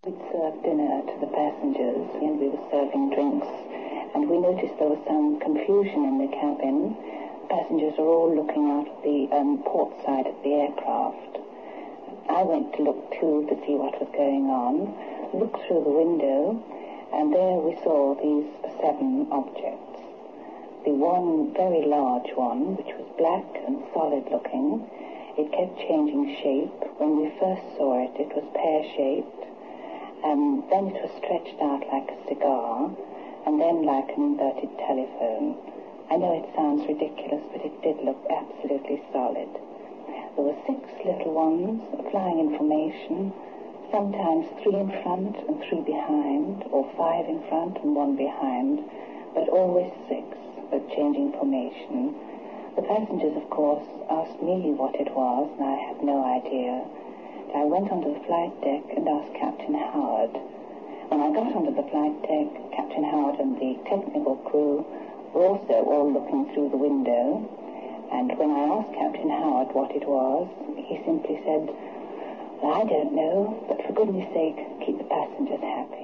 We'd served dinner to the passengers and we were serving drinks, and we noticed there was some confusion in the cabin. Passengers are all looking out of the port side of the aircraft. I went to look too to see what was going on, looked through the window, and there we saw these 7 objects. The one very large one, which was black and solid looking, it kept changing shape. When we first saw it, it was pear-shaped, and then it was stretched out like a cigar, and then like an inverted telephone. I know it sounds ridiculous, but it did look absolutely solid. There were 6 little ones flying information, sometimes 3 in front and 3 behind, or 5 in front and 1 behind, but always 6, but changing formation. The passengers, of course, asked me what it was, and I had no idea. I went onto the flight deck and asked Captain Howard. When I got onto the flight deck, Captain Howard and the technical crew were also all looking through the window, and when I asked Captain Howard what it was, he simply said, "Well, I don't know, but for goodness sake, keep the passengers happy."